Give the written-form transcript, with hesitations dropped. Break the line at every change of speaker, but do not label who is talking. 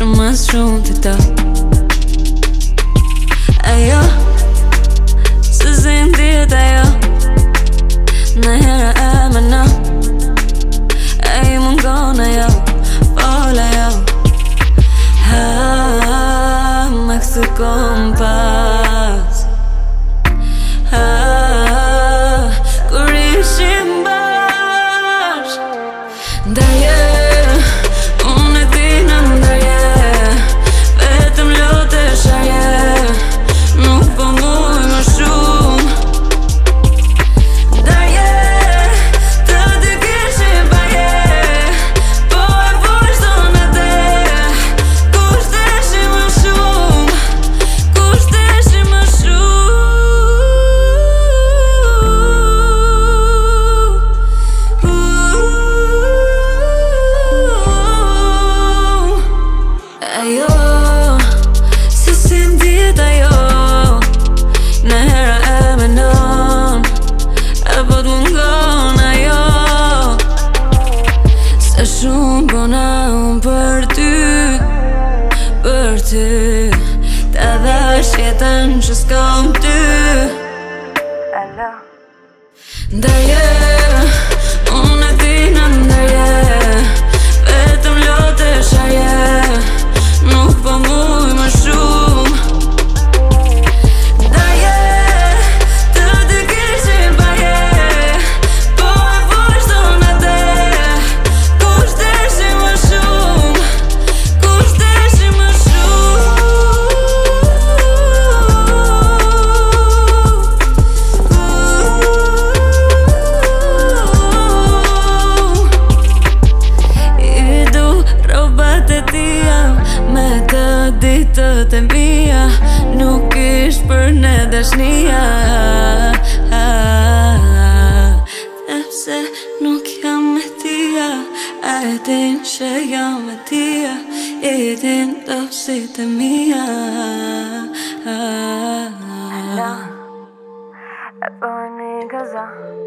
shumë të ta. Ajo, se zindit ajo, në herë e mëna, e I mungon ajo, fol ajo. Ha, me këthu kompas. Ha, kur ishim bashk, ndarje, unë e tina ndarje, vetëm lotesh arje, nuk po muj më shumë. Ndarje, të dy kishim baje, po e vazhdon atë, kushteshi më shumë, kushteshi më shumë. Ajo, se si ndjet ajo, në hera e menon, e po t'mungon ajo. Se shumë bona unë për ty, ta dhash jetën që s'kam ty. Ndarje, unë e tina ndarje, vetëm lotesh arje, nuk po muj më shumë. Ndarje, të dy kishim baje, po e vazhdon atë, kushteshi më shumë, kushteshi më shumë. I du robat e tia, me të ditët e mia, nuk ish për ne dashnia. Sepse nuk jam me tia, a e din që jam me tia, I din dosit e mia.
E po një gaza